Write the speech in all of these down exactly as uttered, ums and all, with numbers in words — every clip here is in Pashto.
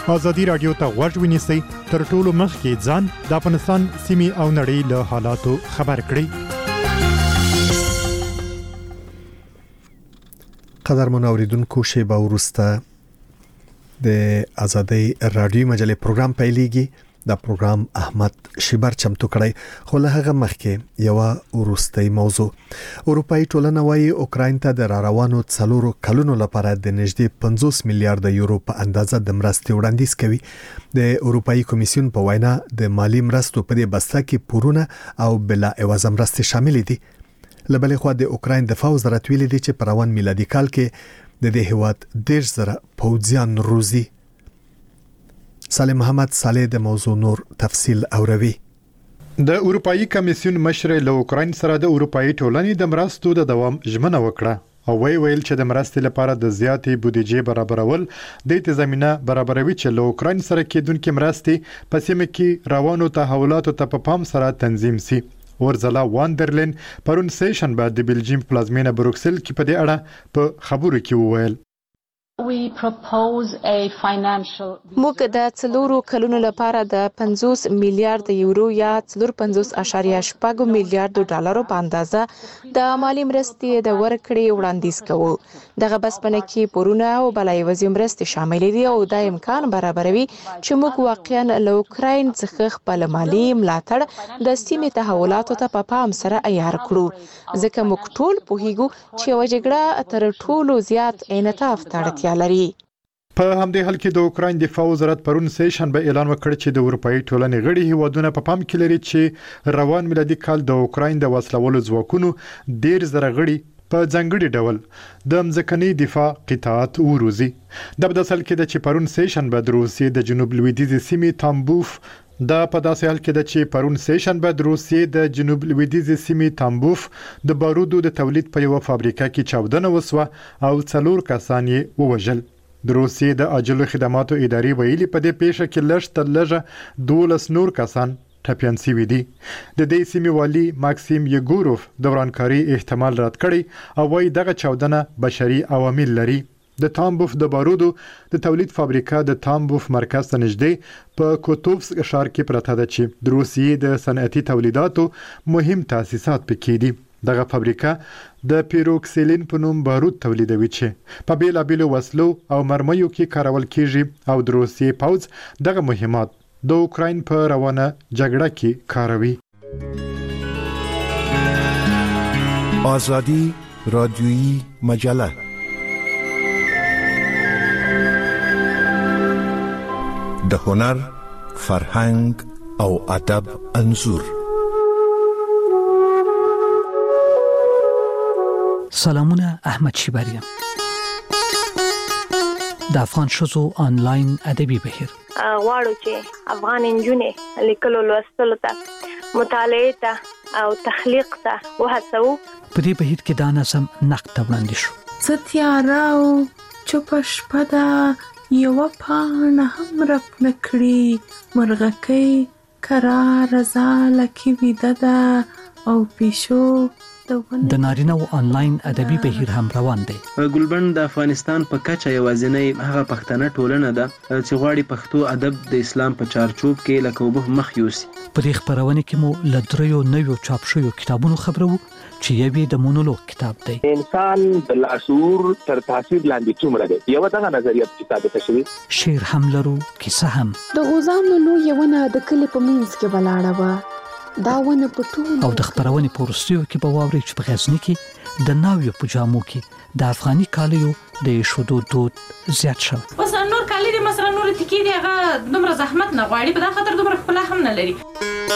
ازادي رادیو ته غوږ ونیسئ تر ټولو مخکې ځان د افغانستان سیمې او نړۍ له حالاتو خبر کړئ. قدرمن اوریدونکو شیبه وروسته د ازادي رادیو مجلې پروګرام پیلېږي. دا پروګرام احمد شیبر چمتو کړی، خو له هغه مخکې یو ورستۍ موضوع. اروپאי ټولنه وايي اوکراین ته د راروانو څلورو کلونو لپاره د نږدې پنځوس میلیارډ یورو په اندازه د مرستې وړاندیز کوي. د اروپאי کمیسیون په وینا د مالی مرستو په دې بسته کې پورونه او بلا عوض مرستې شامل دي. لبلې خو د اوکراین دفاع وزارت ویلي دی چې په روان میلادي کال کې د دې هیواد ډیر زره پوځیان روزي. سالم محمد صالح د موضوع نور تفصیل اوروي. د اروپאי کمیسیون مشر له اوکراین سره د اروپאי ټولنې د مرستو د دوام ژمنه وکړه او وی ویل چې د مرستې لپاره د زیاتې بودیجې برابرول د تضمینه برابروي چې له اوکراین سره کېدونکو مرستې په سیمه کې روانو تحولاتو ته په پام سره تنظیم سي. ورزلا واندرلین پرون سیشن بعد د بلجیم پلازمینه بروکسل کې په دې اړه په خبرو کې وویل موږ د څلورو کلونو لپاره د پنځوس میلیارډ یورو یا څلور پنځوس اشاریه شپږ میلیارډ ډالرو په اندازه د مالی مرستې د ورکړې وړاندیز کوو. دغه بسپنه کې پورونه او بلای وزي مرستې شامل دي او دا امکان برابروي چې موږ واقعا له اوکراین څخه خپل مالی ملاتړ د سیمې تحولاتو ته په پام سره عیار کړو، ځکه موږ ټول پوهیږو چې یو جګړه تر ټولو زیات انعطاف ته اړتیا لري. په همدې حال کې د اوکراین دفاع وزارت پرون سیشن به اعلان وکړ چې د اروپאי ټولنې غړي هیوادونه په پام کې لري چې روان میلادي کال د اوکراین د وسلوالو ځواکونو ډیر زره غړي په ځانګړي ډول د مځکني دفاع قطاعت وروزي. د بداسل کې د چې پرون سیشن به د روسیې د جنوب لویدیځ سیمې تامبوف دا په داسې حال کې د چې پرون سیشن به د روسیې د جنوب لویدیځ سیمې تامبوف د بارودو د تولید په یو فابریکه کې چاودنه وسوه او څلور کسان یې ووژل. د روسیې د عاجلو خدماتو ادارې ویلي په دې پیښه کې لږ تر لږه دولس نور کسان ټپیان شوي دي. د دې سیمې والي ماکسیم یګوروف د ورانکاري احتمال رد کړی او وايي دغه چاودنه بشري عوامل لري. د تامبوف د بارودو د تولید فابریکه د تامبوف مرکز ته نږدې په کوتوفسک ښار کې پرته ده چې د روسیې د صنعتي تولیداتو مهم تاسیسات پکې دي. دغه فابریکه د پیروکسیلین په نوم بارود تولیدوي چې په بیلابیلو وسلو او مرمیو کې کارول کیږي او د روسیې پوځ دغه مهمات د اوکراین په روانه جګړه کې کاروي. آزادی رادیویی مجله د هنر، فرهنګ او ادب انځور. سلامونه، احمد شیبریم. د افغان شوزو آنلاین ادبي بهیر غواړو چې افغان انجونې لیکلو لوستلو ته مطالعه ته او تخلیق ته وهڅو. په دې بهیر کې دا نظم نقد ته وړاندې شو. ستیاره او چوپ شپه ده یو پاڼه هم رپ نکړي، مرغکۍ قرار زاله کې ویده ده او پیشو د نارینه او آنلاین ادبي بهیر هم روان دی. ګلبند د افغانستان په کچه یوازینی هغه پښتنه ټولنه ده چې غواړي پښتو ادب د اسلام په چارچوب کې لکه وبه مخ یوسي. په دې خبرونه کې مو لدریو نویو چاپ شویو کتابونو خبرو چې یوې د مونولوګ کتاب دی. انسان د لاشعور تر تاثیر لاندې څومره دی، یو دغه نظریه ثابته شوی. شعر هم لرو، کیسه هم. د غوزانو نو یوونه د کلی په منځ کې ولاړه و، دا ونه پټول او د خبرونه پورستیو کې په واوري چې په غزنی کې د ناویو پجامو کې د افغاني کالیو د شودو دود زیات شو. اوس نور کالی د مثلا نور تکي دی هغه دومره زحمت نه غواړي، په دا خاطر دومره خپل هم نه لري.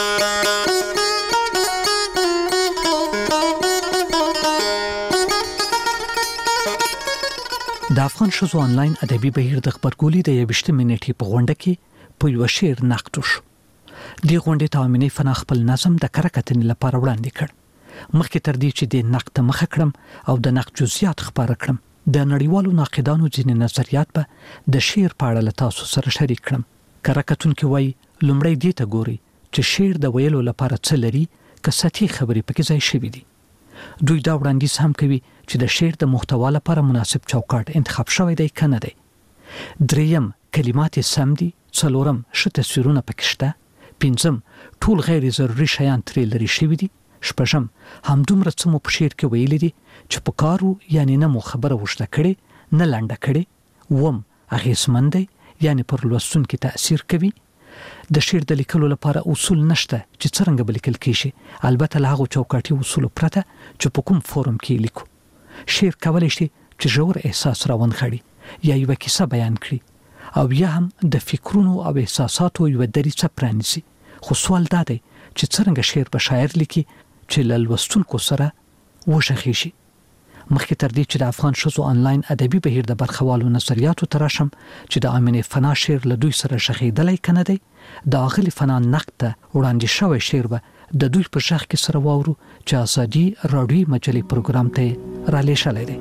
د افغان شوزو آنلاین ادبي بهیر د خبرګولۍ د یوشتمې نیټې په غونډه کې په یو شعر نقد وشو. دی غونډې ته امینه فنا خپل نظم د کرکټن لپاره وړاندې کړ. مخکې تر دې چې د نقد مخه کړم او د نقد جزئیات خبره کړم، د نړیوالو ناقدانو ځینې نظریات په د شعر په اړه له تاسو سره شریک کړم. کرکټن کې وایي لومړی دې ته ګوري چې شعر د ویلو لپاره څه لري، که سطحي خبرې پکې ځای شوي دي. دوی دا وړاندیز هم کوي چې د شعر د محتوا لپاره مناسب چوکاټ انتخاب شوی دی کنه دی. دریم کلمات سم دي، څلورم ښه تصویرونه پکې شته، پنځم ټول غیر ضروري شیان ترې لرې شوي دي، شپږم همدومره څه مو په شعر کې ویلي دي چې په کارو یعنی نه مو خبره اوږده کړې نه لنډه کړې، اووم اغېزمن دی یعنی پر لوستونکي تاثیر کوي. د شعر د لیکلو لپاره اصول نشته چې څرنګه به لیکل کېږي، البته له هغو چوکاټي اصولو پرته چې په کوم فورم کې لیکو. شعر کولی شي چې ژور احساس راونغاړي یا یوه کیسه بیان کړي او یا هم د فکرونو او احساساتو یوه دریڅه پرانیزي. خو سوال دا دی چې څرنګه شعر به شاعر لیکي چې له لوستونکو سره وغږېږي. مخکې تر دې چې د افغان ښځو آنلاین ادبي بهیر د برخوالو نظریاتو ته راشم چې د آمنې فنا شعر له دوی سره غږېدلی که نه دی، د اغلې فنا نقد ته وړاندې شوی شعر به د دوی په غږ کې سره واورو چې ازادي راډیوي مجلې پروګرام ته یې رالیږلی دی.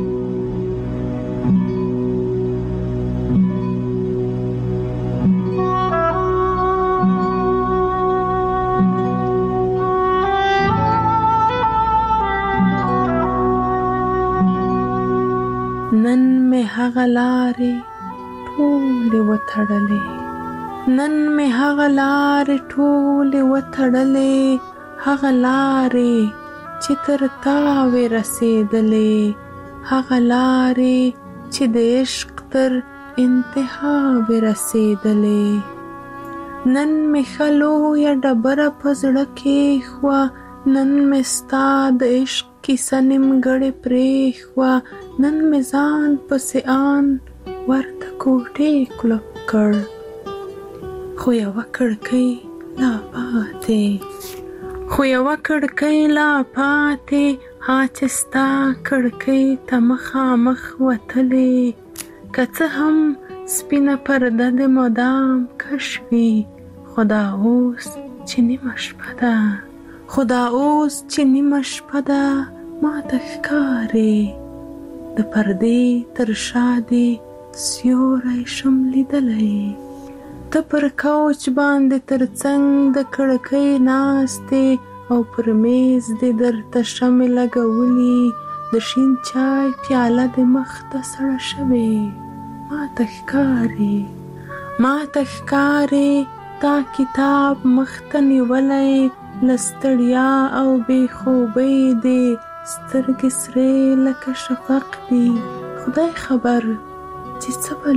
نن می هغه لارې ټولې وتړلې، نن می هغه لارې ټولې وتړلې، هغه لارې چې تر تا وې رسېدلې، هغه لارې چې د عشق تر انتها وې رسېدلې. نن می ښه لویه ډبره په زړه کېښوه، نن می ستا د عشق کیسه نیمګړې پرېښوه، نن می ځان پسې آن ورته کوټې کلپ کړ، خو یوه کړکۍ لا پاتې، خو یوه کړکۍ لا پاتې، ها چې ستا کړکۍ ته مخامخ وتلې، که څه هم سپینه پرده د مدام کش وي، خو دا اوس چې نیمه شپه ده، خو دا اوس چې نیمه شپه ده، ماته ښکارې د پردې تر شا دې سیوری شم لیدلی، ته پر کوچ باندې تر څنګ د کړکۍ ناستې او پر میز دې درته شمې لګولي، د شین چای پیاله دې مخ ته سړه شوې، ماته ښکارې ماته ښکارې تا کتاب مخ ته نیولی، له ستړیا او بې خوبۍ دې سترګې سرې لکه شفق دي، خدای خبر چې څه به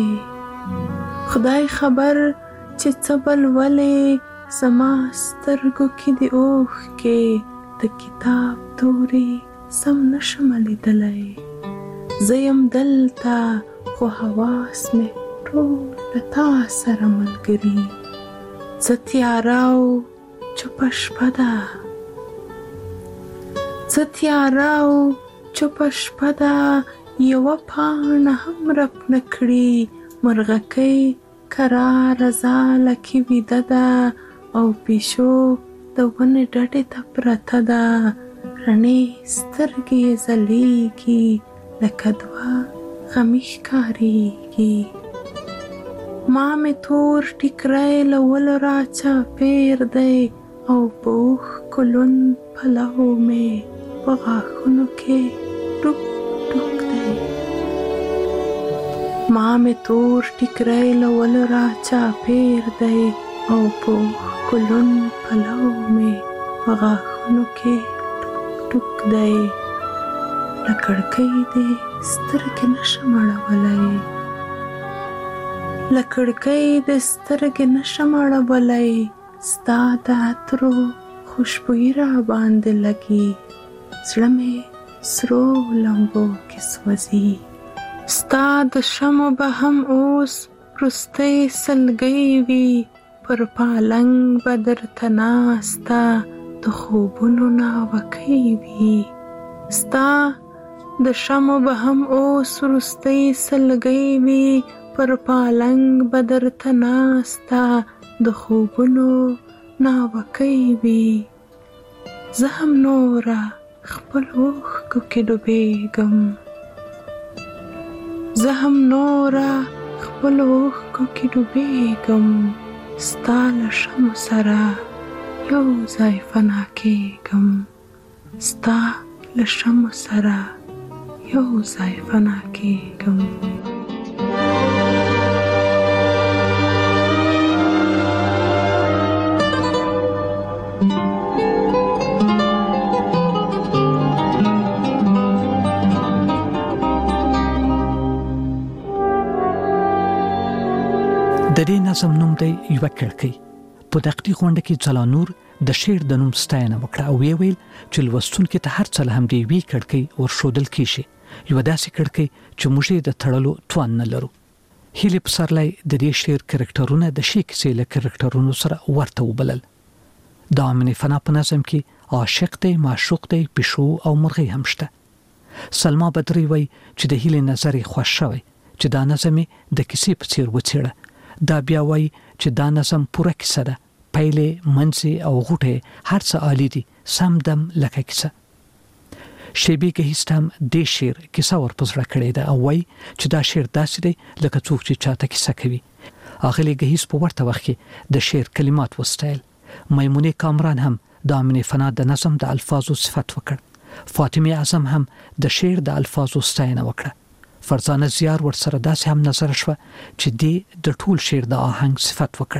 لولې، خدای خبر چې څه به لولې، زما سترګو کې د اوښکې د کتاب تورې سم نشم لیدلی، زه یم دلته خو حواس مې ټول له تا سره ملګري، څه تیاره او چوپه شپه ده، څه تیاره او چوپه شپه ده، یوه پاڼه هم رپ نه کړي، مرغکۍ کراره ځاله کې ویده ده، او پیشو د ونې ډډې ته پرته ده، رڼې سترګې یې ځلیږي لکه دوه غمي ښکارېږي، ما مې تور ټیکری له ولو را چاپېر دی، او په اوښکو لوند پلو مې په غاښونو کې ټوک ټوک دی، ما مې تور ټیکری له ولو را چاپېر دی، او په اوښکو لوند پلو مې په غاښونو کې ټوک ټوک دی، له کړکۍ دې سترګې نشم اړولی، له کړکۍ د سترګې نشم اړولی، ستا د عطرو خوشبويي را باندې لګي، زړه مې سرو لمبو کې سوځي، ستا د شمو به هم اوس وروستی سلګۍ وي، پر پالنګ به درته ناسته د خوبونو ناوکۍ وي، ستا د شمو به هم اوس وروستی سلګۍ وي، پر پالنګ به درته ناسته د خوبونو ناوکۍ وي، زه هم نوره خپل اوښکو کې ډوبېږم، زه هم نوره خپل اوښکو کې ډوبېږم، ستا له شمو سره یو ځای فنا کېږم، ستا له شمو سره یو ځای فنا کېږم. د دې نظم نوم دی یوه کړکۍ. په دقیق غونډه کې ځلانور د شعر د نوم ستاینه وکړه او وی ویل چې لوستونکو ته هر څه له همدې وی کړکۍ ورښودل کیږي، یو داسې کړکۍ چې موږ یې د تړلو توان نه لرو. هیلې پسرلی د دې شعر کرکټرونه د شي کیسې له کرکټرونو سره ورته وبلل. د امینه فنا په نظم کې عاشق دی، معشوق دی، پښو او مرغۍ هم شته. سلما بدری وای چې د هیلې نظر خوښ شوی چې دا نظم د کیسې په څیر وڅېړه. دا بیا وای چې دا نظم پوره کیسه ده، پیلې، منځي او غوټه هر څه عالی دي، سم دم لکه کیسه. شیبي کهستم د شعر کیسه ورپسره کړې ده او وای چې دا شعر داسې دی لکه څوک چې چاته کیسه کوي. اغلی گهیس په ورته وخت کې د شعر کلمات وستایل. میمونه کامران هم د امینه فنا د نظم د الفاظو صفت وکړ. فاطمه اعظم هم د شعر د الفاظو ستاینه وکړه. فرزانه زیار ورسره داسې هم نظر شوه چې دی د ټول شعر د آهنګ صفت وکړ.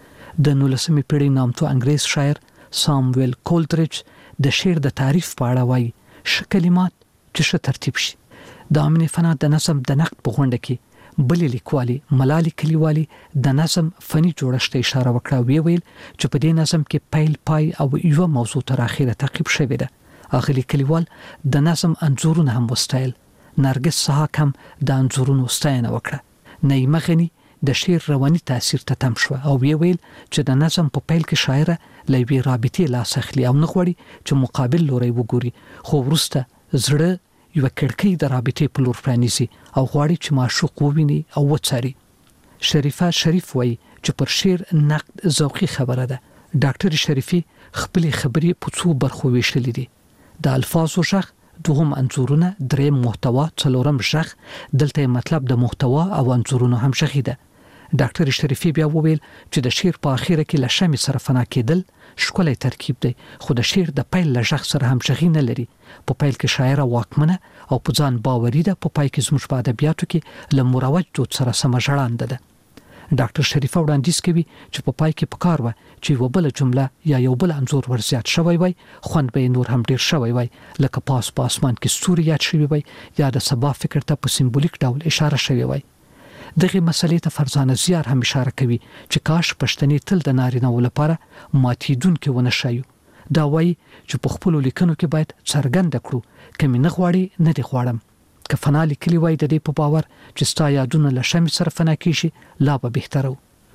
د نولسمې پیړۍ نامتو انګریز شاعر سامویل کولډریج د شعر د تعریف په اړه وایي ش کلمات چې ش ترتیب شي. د امینه فنا د نظم د نقد په غونډه کې بلې لیکوالي ملالي کلیوالي د نظم فني جوړښت اشاره وکړه. وی ویل چې په دې نظم کې پیل پای او یو موضوع تر اخره تعقیب شوی ده. اغلی کلیوال د نظم انځورونه هم وستایل. نرګس صحاک هم د انځورونو ستاینه وکړه. نعیمه غنی د شعر رواني تاثیر ته تم شو او وی ویل چې د نظم په پیل کې شاعره لوي رابطې لاس اخلي او نغوړي چې مقابل لوري وګوري، خو ورسته زړه یو کړکۍ د رابطې په لور پرانیزي او غواړي چې معشوق وویني او وڅاري. شریفه شریف وای چې پر شعر نقد ذوقي خبره ده. ډاکټر شریفي خپل خبرې په څو برخو ویشلې دي. د الفاظو ژغ، دوهم انځورونه، دریم محتوا، څلورم ژغ. دلته مطلب د محتوا او انځورونو هم ژغي ده. ډاکټر شریفي بیا وویل چې د شعر په اخیره کې لشمې سره فنا کېدل ښکلی ترکیب دی، خو د شعر د پیل له ژغ سره هم ژغي نه لري. په پیل کې شاعره واکمنه او په ځان باوري ده، په پای کې زموږ په ادبیاتو کې له مروج دود سره سم ژړانده ده. ډاکټر شریفه وړاندیز کوي چې په پای کې پکار و چې یو بل جمله یا یو بل انځور ورزیات شوی وای، خوند به نور هم ډیر شوی وای، لکه پاس په اسمان کې ستوري یاد شوی وای یا د سبا فکر ته په سمبولیک ډول اشاره شوی وای. دغه مسلې ته فرزانه زیار هم اشاره کوي چې کاش پښتني تل د نارینه لپاره ماتیدونکو ونه شایو. دا وای چې په خپل لیکنو کې باید څرګند کړو کمه نه غواړي نه دی غواړم. که فنا لیکلی وای د دې په باور چې ستا یادونه لشم سره فنا کیشي لا به بهتره.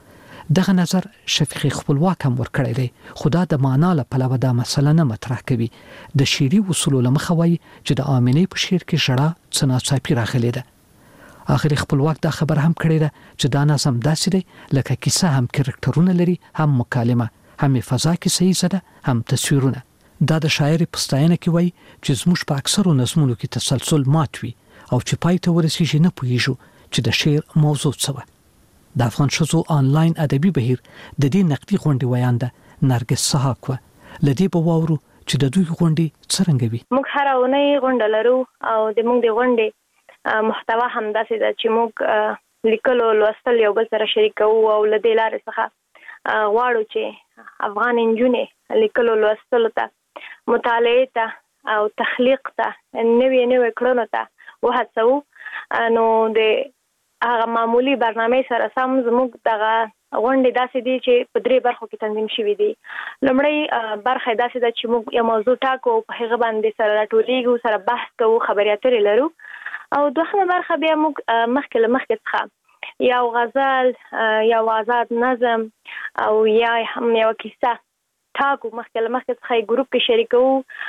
دغه نظر شفیق خپلواک هم ورکړی دی. خدا د معنا له پلوه دا مسله نه مطرح کوي. د شعري اصول له مخه وای چې د امینه په شعر کې ژړا څناڅاپی راغلی ده. اخر خپلواک دا خبر هم کړی ده چې دا نظم داسې دی لکه کیسه هم کرکټرونه لري، هم مکالمه، هم فضا کې صحیح زده، هم تصویرونه. دا د شاعر په ستاینه کې وای چې زموږ په اکثرو نظمونو کې تسلسل مات وي او چې پای ته ورسیږي نه پوهیږو چې د شعر موضوع څه و. د افغان شذو آنلاین ادبي بهیر د دې نقدي غونډې ویانده نرګس صحاک و. لدی په واورو چې د دوی غونډې څنګه وي. موږ هر اونۍ غونډه لرو او د موږ د غونډې محتوا هم داسې ده چې موږ لیکلو لوستل یو بل سره شریکو او له دې لارې څخه غواړو چې افغان نجونې لیکلو لوستل ته، مطالعه ته او تخلیق ته، نوې نوې کړنو ته وهڅو. نو د هغه معمولی برنامه سره سم زموږ دغه غونډې داسې دي چې په درې برخو کې تنظیم شوي دي. لومړی برخه داسې ده چې موږ یو موضوع ټاکو، په هغه باندې سره راټولیږو، سره بحث کوو، خبرې اترې لرو. او دوهمه برخه بیا موږ مخکې له مخکې څخه یو غزل، یو آزاد نظم او یا هم یو کیسه ټاکو، مخکې له مخکې څخه یې ګروپ کې شریکو.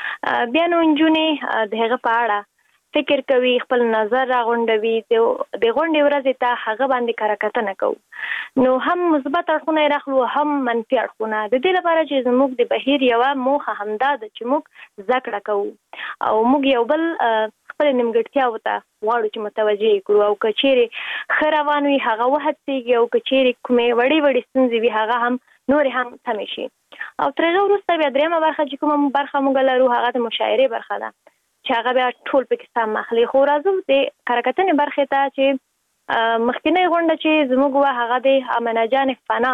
بیا نو نجونې د هغه په اړه فکر کوي، خپل نظر راغونډوي، د غونډې ورځې ته هغه باندې کارکتنه کوو. نو هم مثبت اړخونه راخلو، هم منفي اړخونه. د دې لپاره چې زموږ د بهیر یوه موخه همدا ده چې موږ زده کړه کوو او موږ یو بل خپل نیمګړتیاو ته غواړو چې متوجه کړو، او که چیرې ښه روان وي هغه وهڅېږي، او که چیرې کومې وړې وړې ستونزې وي هغه هم نورې هم سمې شي. او تر هغه وروسته بیا درېیمه برخه چې کومه برخه موږ لرو هغه د مشاعرې برخه ده چې هغه بیا ټول پکې سم اخلي. خو راځو د کارکتنې برخې ته چې مخکینۍ غونډه چې زموږ وه هغه د امینه جان فنا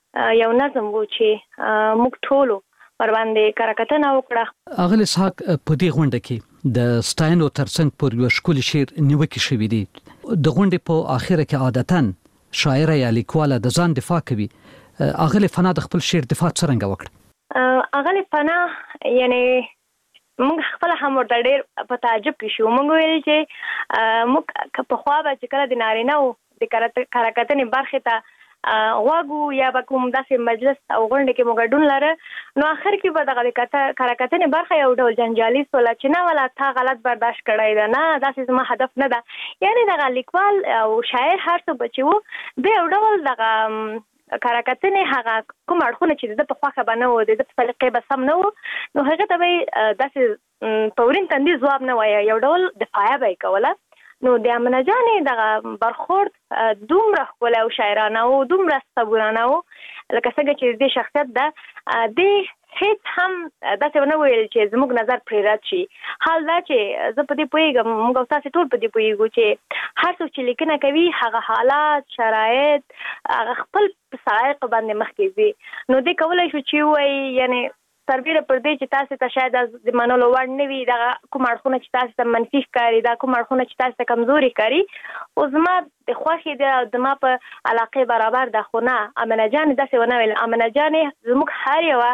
یو نظم و چې موږ ټولو ورباندې کارکتنه وکړه. اغلی اسحاق په دې غونډه کې د ستاینو ترڅنګ پر یو ښکلي شعر نیوکې شوې دي. د غونډې په اخره کې عادتاً شاعر یا لیکواله د ځان دفاع کوي، اغلی فنا د خپل شعر دفاع څنګه وکړه؟ اغلی فنا یعنی موږ خپل هم ورته ډېر په تعجب کې شو. موږ ویل چې موږ په خوا به چې کله د نارینه او د کره کتنې برخې ته غواګو یا به کوم داسې مجلس او غونډې کې موږ ګډون لره، نو آخر کې به دغه د کره کتنې برخه یو ډول جنجالي سوله چې نه ولا تا غلط برداشت کړی ده، نه داسې زما هدف نه ده. یعنی دغه لیکوال او شاعر هر څه به چې و د یو ډول دغه کره کتنې هغه کوم اړخونه چې د په خوښه به نه و، د په سلیقې به سم نه و، نو هغه ته به داسې په ورین تندي ځواب نه وایه، یو ډول دفاعیه به یې کوله. نو د امنه جانې دغه برخورد دومره ښکلی او شاعرانه و، دومره صبورانه و، لکه څنګه چې د شخصیت ده د هیڅ هم داسې ونه ویل چې زموږ نظر پرې رد شي. حال دا چې زه په دې پوهېږم، موږ او تاسې ټول په دې پوهېږو چې هر څوک چې لیکنه کوي هغه حالات، شرایط، هغه خپل په سایق باندې مخکې ځي. نو دې کولی شو چې ووایي یعنی سربیره پر دې چې تاسې ته شاید د منلو وړ نه وي، دغه کوم اړخونه چې تاسې ته منفي ښکاري، دا کوم اړخونه چې تاسې ته کمزوري ښکاري، او زما د خوښې ده او زما په علاقې برابر ده. خو نه، امنه جانې داسې ونه ویل. امنه جانې زموږ هر یوه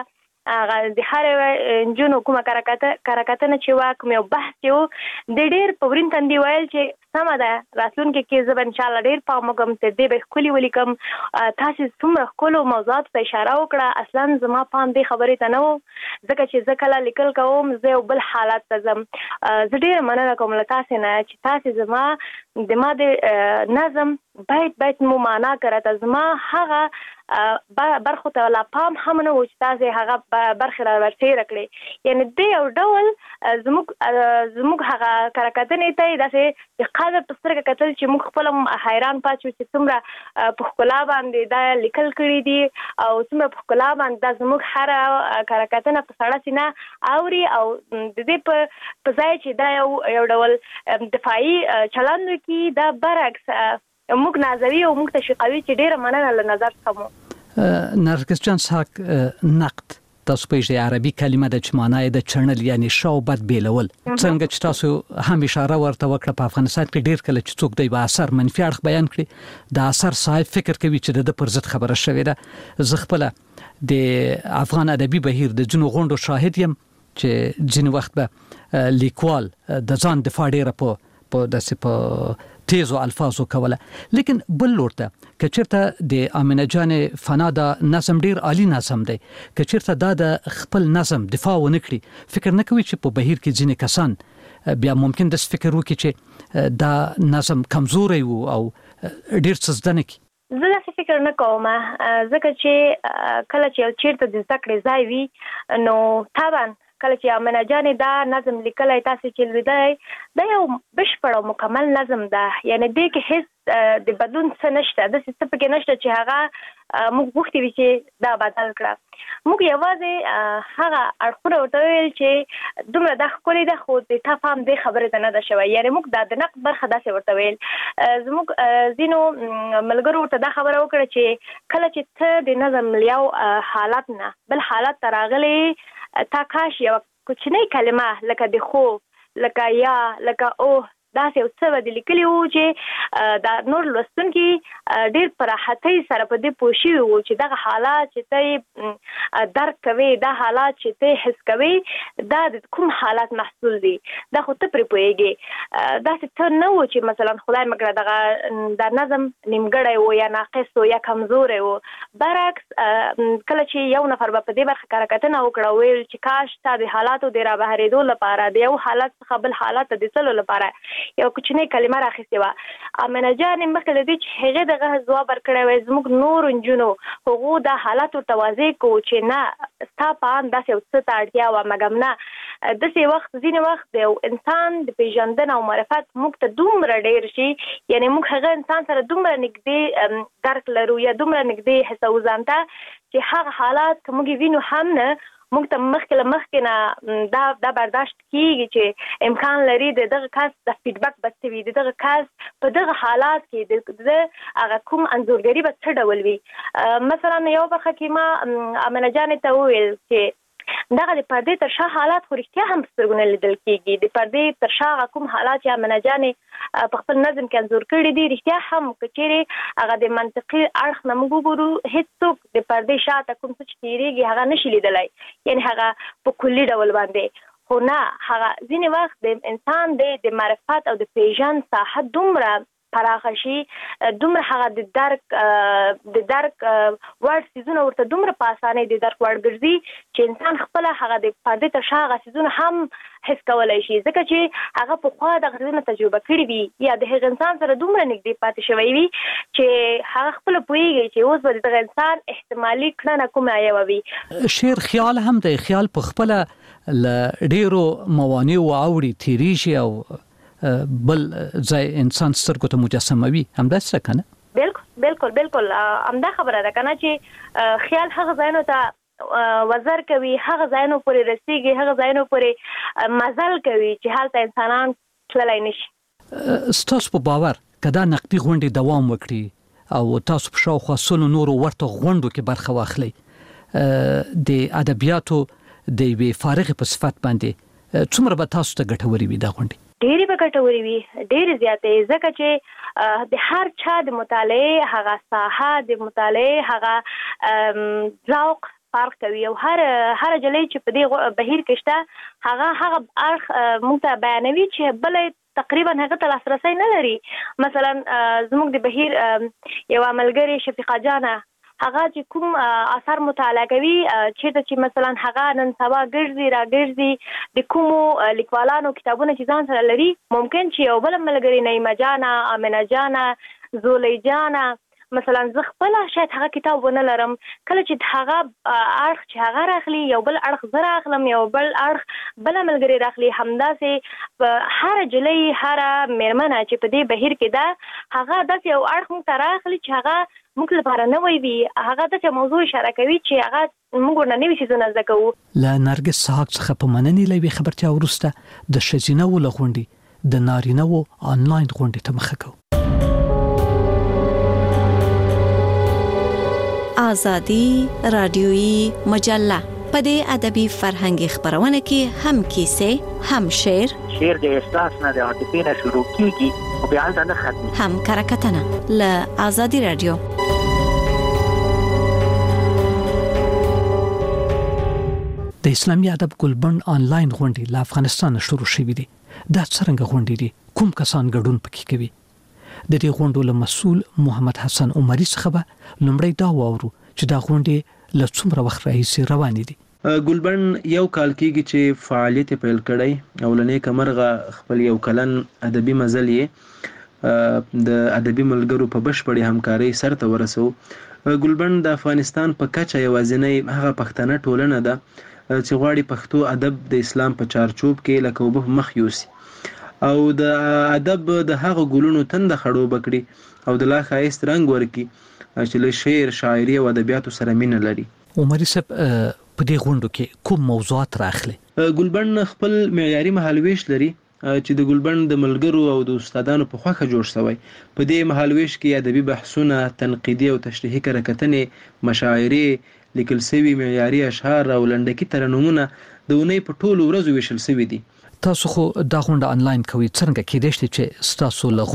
د هر یوه نجونو کومه کره کتنه چې وه، کوم یو بحث چې و، د ډېر په ورین تندي ویل چې سمه ده، راتلونکي کې زه به انشاءالله ډېر پام وکړم چې دې به ښکلي ولیکم. تاسې څومره ښکلو موضوعاتو ته اشاره وکړه، اصلا زما پام دې خبرې ته نه و، ځکه چې زه کله لیکل کوم زه یو بل حالت ته ځم. زه ډېره مننه کوم له تاسې نه چې تاسې زما د ما د نظم باید باید مو معنا کړه، زما هغه برخو ته لا پام هم نه و چې تاسې هغه برخې را ورتېره کړې. یعنې د یو ډول زموږ زموږ هغه کره کتنې ته یې داسې د قدر په سترګه کتل چې موږ خپله هم حیران پاتې شو چې څومره په ښکلا باندې دا لیکل کړي دي او څومره په ښکلا باندې دا زموږ هره کره کتنه په سړه سینه اوري، او د دې په ځای چې دا یو یو ډول دفاعي چلند وکړي، دا برعکس موږ نازوي او موږ تشویقوي، چې ډېره مننه له نظر څخه مو. نرګس جان ساک، نقد تاسو پېژنئ عربي کلمه ده چې معنی د چړنل یعنی شا او بد بیلول. څنګه چې تاسو هم اشاره ورته وکړه، په افغانستان کې ډېر کله چې څوک دی به اثر منفي اړخ بیان کړي، د اثر صاحب فکر کوي چې د پر ضد خبره شوې ده. زه خپله د افغان ادبي بهیر د ځینو غونډو شاهد یم چې ځینې وخت به لیکوال د ځان دفاع ډېره په داسې په تیزو الفاظو کوله. لیکن بل لور ته که چېرته د امنه جانې فنا دا نظم ډېر عالی نظم دی، که چېرته دا د خپل نظم دفاع ونه کړي، فکر نه کوي چې په بهیر کې ځینې کسان بیا ممکن داسې فکر وکړي چې دا نظم کمزوری و او ډېر څه زده نه کړي؟ زه داسې فکر نه کوم، ځکه چې کله چې یو چېرته د زده کړې ځای وي، نو طبعا کله چې امنه جانې دا نظم لیکلی تاسې چې لیدلی، دا یو بشپړ او مکمل نظم ده. یعنی دې کې هیڅ د بدلون څه نشته، داسې څه پکې نشته چې هغه موږ غوښتي وي چې دا بدل کړه. موږ یوازې هغه اړخونه ورته ویل چې دومره دا ښکلې ده، خو د تا پام دې خبرې ته نه ده شوی. یعنې موږ دا د نقد برخه داسې ورته ویل. زموږ ځینو ملګرو ورته دا خبره وکړه چې کله چې ته د نظم یو حالت نه بل حالت ته راغلی، تا کاش یو کوچنی کلمه لکه د خو، لکه یا، لکه اوه، داسې یو څه به د لیکلي وو چې دا نور لوستونکي ډېر په راحتۍ سره په دې پوه شوي وو چې دغه حالات چې ته یې درک کوې، دا حالات چې ته یې حس کوې، دا د کوم حالات محصول دي، دا خو ته پرې پوهېږې. داسې څه نه و چې مثلا خدای مکړه دغه دا نظم نیمګړی و یا ناقص و یا کمزوری و. برعکس کله چې یو نفر به په دې برخه کره کتنه وکړه، ویل چې کاش تا د حالاتو د رابهرېدو لپاره د یو حالت څخه بل حالت ته د تللو لپاره یو کوچنی کلمه راخیستې وه. امنه جانې مخکې له دې چې هغې دغه ځواب ورکړی وی، زموږ نورو نجونو هغو دا حالت ورته واضح کوو چې نه، ستا په ان داسې یو څه ته اړتیا وه، مګم نه، داسې وخت ځینې وخت د یو انسان د پېژندنه او معرفت موږ ته دومره ډېر شي، یعنې موږ هغه انسان سره دومره نږدې درک لرو یا دومره نږدې حسوو ځان ته چې هغه حالات که موږ یې وینو هم نه، موږ ته مخکې له مخکې نه دا دا برداشت کېږي چې امکان لري د دغه کس د فیډبک به څه وي، د دغه کس په دغه حالات کې د هغه کوم انځورګري به څه ډول وي. مثلا یو برخه کې ما امنه جانې ته وویل چې دغه د پردې تر شا حالات خو رښتیا هم سترګونه لیدل کېږي. د پردې تر شا کوم حالات یا منجانې په خپل نظم کې انځور کړي دي رښتیا هم که چیرې هغه د منطقي اړخ نه موږ وګورو هیڅوک د پردې شاته کوم څه چې تېرېږي هغه نشي لیدلی، یعنې هغه په کلي ډول باندې. خو نه، هغه ځینې وخت د انسان د معرفت او د پیژند ساحه دومره پراخه شي، دومره هغه د درک د درک وړ څیزونه ورته دومره په اسانۍ د درک وړ ګرځي چې انسان خپله هغه د پردې تر شا هغه څیزونه هم حس کولی شي، ځکه چې هغه پخوا دغه څیزونه تجربه کړي وي یا د هغه انسان سره دومره نږدې پاتې شوی وي چې هغه خپله پوهېږي چې اوس به د دغه انسان احتمالي کړنه کومه یوه وي. شعر خیال هم دی، خیال په خپله له ډېرو موانعو اوړي تېرېږي او بل ځای انسان سترګو ته مجسموي، همداسې ده که نه؟ بالکل بالکل بالکل همدا خبره ده که نه چې خیال هغه ځایونو ته وزر کوي، هغه ځایونو پورې رسېږي، هغه ځایونو پورې مزل کوي چې هلته انسانان تللی نشي. ستاسو په باور که دا نقدي غونډې دوام وکړي او تاسو په شاوخوا سلو نورو ورته غونډو کې برخه واخلئ، د ادبیاتو د یوې فارغې په صفت باندې څومره به تاسو ته ګټورې وي دا غونډې؟ ډېرې به ګټورې وي، ډېرې زیاتې، ځکه چې د هر چا د مطالعې هغه ساحه، د مطالعې هغه ذوق فرق کوي او هر هر جلۍ چې په دې بهیر کې شته هغه هغه اړخ موږ ته بیانوي چې بله تقریبا هغه ته لاسرسی نه لري. مثلا زموږ د بهیر یوه ملګرې شفیقه جانه هغه چې کوم اثر مطالعه کوي چېرته چې مثلا هغه نن سبا ګرځي را ګرځي د کومو لیکوالانو کتابونه چې ځان سره لري، ممکن چې یو بله ملګرې نعیمه جانه، امینه جانه، زولی جانه مثلا زه خپله شاید هغه کتاب ونه لرم، کله چې هغه اړخ چې هغه راخلي یو بل اړخ زه راخلم، یو بل اړخ بله ملګرې راخلي، همداسې په هره جلۍ هره مېرمنه چې په دې بهیر کې ده هغه داسې یو اړخ موږ ته راخلي چې هغه موږ لپاره نوی وي، هغه داسې موضوع اشاره کوي چې هغه موږ ورنه نوي څیزونه زده کوو. له نرګس سحاق څخه په مننې له یوې خبرتیا وروسته د ښځینه‌وو له غونډې د نارینه‌وو آنلاین غونډې ته مخه کوو. آزادی رادیویی مجله په دې ادبي فرهنګي خبرونه کې هم کیسې، هم شعر، شعر د احساس نه د عاطفې نه شروع کیږي او بیا هلته نه ختمي، هم کرکټنه له آزادی رادیو. د اسلامي ادب ګلبند آنلاین غونډې له افغانستان شروع شوې دي. دا څرنګه غونډې دي؟ کوم کسان ګډون پکې کوي؟ د دې غونډو له مسؤل محمد حسن عمري څخه به لومړی دا واورو چې دا غونډې له څومره وخت راهیسې روانې دي. ګلبند یو کال کېږي چې فعالیت پیل کړی او له نیکه مرغه خپل یو کلن ادبي مزل یې د ادبي ملګرو په بشپړې همکارۍ سرته ورسو. ګلبند د افغانستان په کچه یوازینۍ هغه پښتنه ټولنه ده چې غواړي پښتو ادب د اسلام په چارچوب کې لکه اوبه مخ یوسي او د ادب د هغه ګلونو تنده خړوبه کړي او د لا ښایست رنګ ورکړي چې له شعر، شاعري او ادبیاتو سره مینه لري. عمري صاحب په دې غونډو کې کوم موضوعات راخلي؟ ګلبند خپل معیاري مهالویش لري چې د ګلبند د ملګرو او د استادانو په خوښه جوړ شوی. په دې مهالویش کې ادبي بحثونه، تنقیدي او تشریحي کرکټنې، مشاعرې، لیکل شوي معیاري اشعار او لنډکي ترنمونه د اونۍ په ټولو ورځو ویشل شوي دي. تاسو خو دا غونډه آنلاین کوي، څنګه کېدای شي چې ستاسو له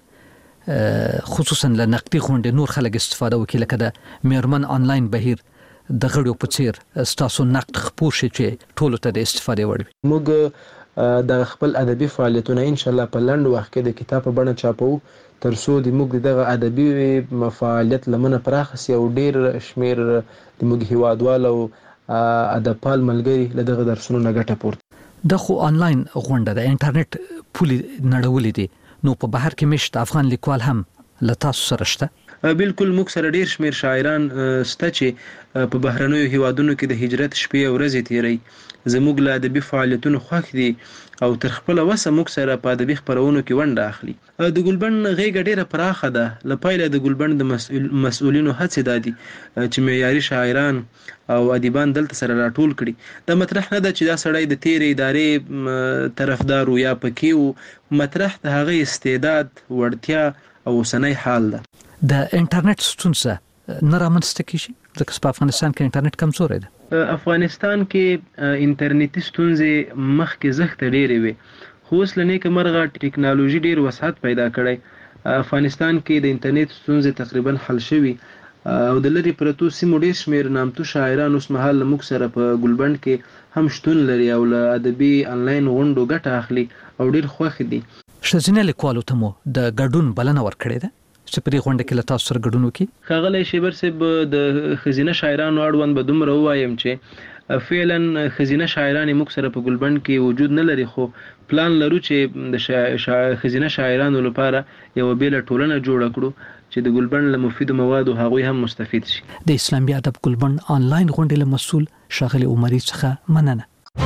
غونډې خصوصا له نقدي غونډې نور خلک استفاده وکړي، لکه د میرمن آنلاین بهیر د غړو په څیر ستاسو نقد خپور شي چې ټولو ته د استفادې وړ وي؟ موږ د خپل ادبي فعالیتونه ان شاء الله په لنډ وخت کې د کتاب په بڼه چاپو ترڅو د موږ دغه ادبي فعالیت لمنه پراخ شي او ډیر شمیر د موږ هیوادوالو ادبپال ملګري له دغه درسونو نه ګټه پورته. د خو آنلاین غونډه د انټرنیټ پولي نړولې دي، نو په بهر کې مشت افغان لیکوال هم له تاسو سره شته؟ بالکل، موږ سره ډیر شمیر شاعران شته چې په بهرنیو هیوادونو کې د هجرت شپې او ورځې تیروي. زموږ له ادبي فعالیتونو خوښ دي او تر خپله وسه موږ سره په ادبي خپرونو کې ونډه اخلي. د ګلبند غېږه ډیره پراخه ده. له پیله د ګلبند د مسؤلینو هڅې دا دي چې معیاري شاعران او ادیبان دلته سره راټول کړي. دا مطرح نه ده چې دا سړی د تیرې ادارې طرفدار یا پکې و، مطرح د هغه استعداد، وړتیا او اوسنی حال ده. د انټرنیټ ستونزه نه رامنځته کیږي ځکه په افغانستان کې انټرنیټ کمزوری ده؟ افغانستان کې انټرنیټي ستونزې مخکې زښت ډېرې وي، خو اوس له نیکه مرغه ټیکنالوژي ډېر وسعت پیدا کړی. افغانستان کې د انټرنیټ ستونزې تقریبا حل شوي او د لرې پرتو سیمو ډېر شمېر نامتو شاعران اوس مهال له موږ سره په ګلبند کې هم شتون لري او له ادبي انلاین غونډو ګټه اخلي او ډېر خوښ دي. ښځینه لیکوالو ته مو د ګډون بلنه ورکړې ده چې په دې غونډه کې له تاسو سره ګډون وکړي؟ ښاغلی شیبر صاحب، د ښځینه شاعرانو اړوند به دومره ووایم چې فعلا ښځینه شاعران موږ سره په ګلبند کې وجود نه لري، خو پلان لرو چې د ښځینه شاعرانو لپاره یوه بیله ټولنه جوړه کړو چې د ګلبند له مفیدو موادو هغوی هم مستفید شي. د اسلامي ادب ګلبند آنلاین غونډې له مسؤل ښاغلي عمري څخه مننه.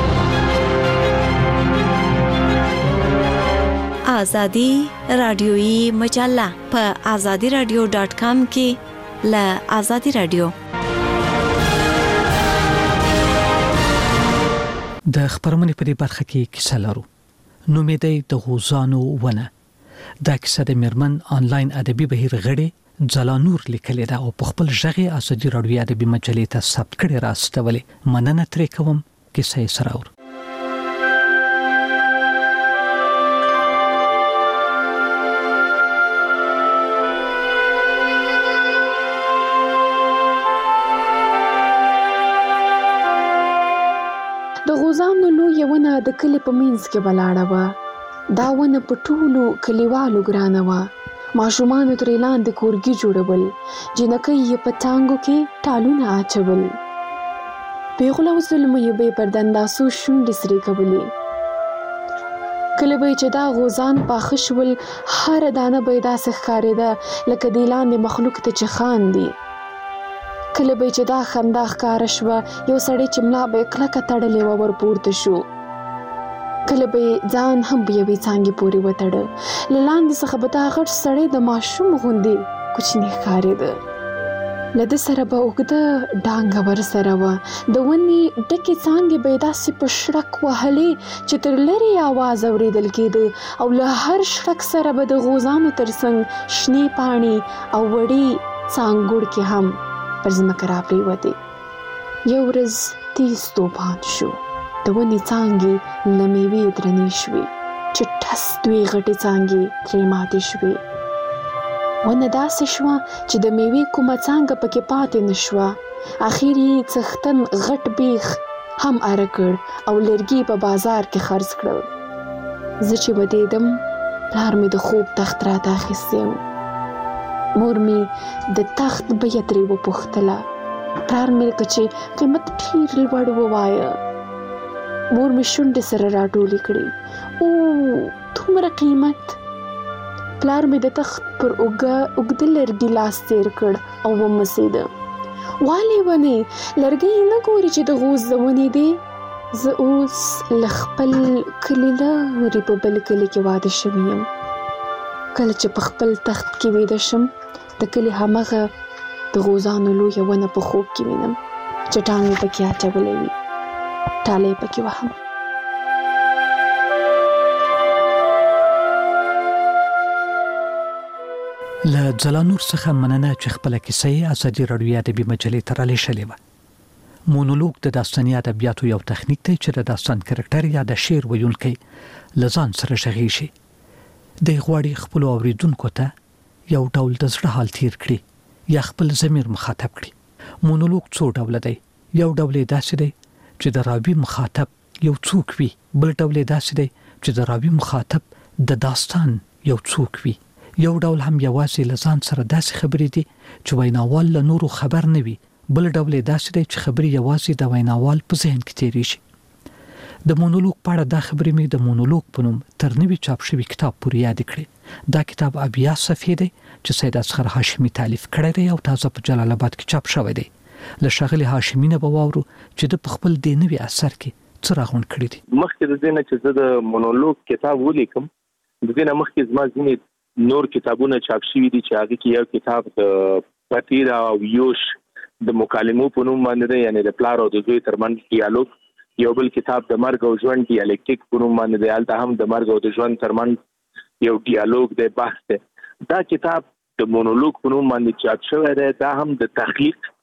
آزادی رادیویی مجله په آزادی رادیو ډاٹ کام کې له آزادی رادیو د خبرونې په دې برخه کې کیسه لرو. نوم یې دی د غوزانو ونه. دا کیسه د میرمن آنلاین ادبي بهیر غړي ځلانور لیکلې ده او په خپل ژغې آزادي رادیو ادبي مجلې ته ثبت کړې راستولې. مننه ترې کوم. کیسه یې سره اورو. د غوزانو لویه ونه د کلي په منځ کې ولاړه وه. دا ونه په ټولو کلیوالو ګرانه وه. ماشومانو ترې لاندې کورګي جوړول، جنکۍ یې په ټانګو کې ټالونه اچول، پیغله او زلمۍ به یې پر دنداسو شونډې سرې کولې. کله به یې چې دا غوزان پاخه شول، هره دانه به یې داسې ښکارېده لکه دې لاندې مخلوق ته چې خاندي. کله به چې دا خندا ښکاره شوه، یو سړی چې ملا به یې کلکه تړلې وه ورپورته شو. کله به یې ځان هم په یوې څانګې پورې وتړه. له لاندې څخه به دا غټ سړی د ماشوم غوندې کوچنی ښکارېده. له ده سره به اوږده ډانګه ورسره وه. د ونې ډکې څانګې به یې داسې په شړک وهلې چې تر لرې آواز اورېدل کېده او له هر شړک سره به د غوزانو تر څنګ شنې پاڼې او وړې څانګوړکې هم پر ځمکه راپرېوتې. یو ورځ تیز توپان شو. د ونې څانګې له میوې درنې شوې چې ټس دوې غټې څانګې ترې ماتې شوې. ونه داسې شوه چې د میوې کومه څانګه پکې پاتې نه شوه. اخر یې څښتن غټ بیخ هم اره کړ او لرګي په بازار کې خرڅ کړل. زه چې ودېدم، پلار مې د خوب تخت راته اخیستی و. مور مې د تخت بیه ترې وپوښتله. پلار مې که چې قیمت ډېر لوړ ووایه. مور مې شونډې سره راټولې کړې. او دومره قیمت؟ پلار مې د تخت پر اوږه اوږده لرګي لاس تېر کړ او ومسېده. والې ونې، لرګی نه ګورې چې د غوز د ونې دی؟ زه اوس له خپل کلي لرې په بل کلي کې واده شوې یم. کله چې په خپل تخت کې ویده شم، د کلي همغه د غوزانو لویه ونه په خوب کې وینم چې ټانګې پکې اچولې وي، ټالۍ پکې وهم. له ځلانور څخه مننه چې خپله کیسه یې ازادي راډیو ادبي مجلې ته رالیږلې وه. مونولوګ د داستاني ادبیاتو یو تخنیک دی چې د داستان کرکټر یا د شعر ویونکی له ځان سره غږیږي. دی غواړي خپلو اوریدونکو ته یو ډول د زړه حال تیر کړي یا خپل ضمیر مخاطب کړي. مونولوګ څو ډوله دی. یو ډول یې داسې دی چې د راوي مخاطب یو څوک وي، بل ډول یې داسې دی چې د راوي مخاطب د داستان یو څوک وي. یو ډول هم یوازې له ځان سره داسې خبرې دي چې ویناوال له نورو خبر نه وي، بل ډول یې داسې دی چې خبرې یوازې د ویناوال په ذهن کې تېرېږي. د مونولوګ په اړه دا خبرې مې د مونولوګ په نوم تر نوي چاپ شوي کتاب پورې یادې کړې. دا کتاب اویا صفحې دی چې سید اصغر هاشمي تالیف کړی دی او تازه په جلال آباد کې چاپ شوی دی. له ښاغلي هاشمي نه به واورو چې د په خپل دې نوي اثر کې څه راغونډ کړي دي. مخکې د دې نه چې زه د مونولوګ کتاب ولیکم، د دې نه مخکې زما ځینې نور کتابونه چاپ شوي دي چې هغه کې یو کتاب د پتیر او یوش د مکالمو په نوم باندې دی، یعنی د پلار او د زوی ترمنځ ډیالوګ. یو بل کتاب د مرګ او ژوند ډیالکټیک په نوم باندې دی، هلته هم د مرګ او د ژوند ترمنځ یو ډیالوګ دی، بحث دی. دا کتاب د مونولوګ په نوم باندې چاپ شوی دی. دا هم د تخلیق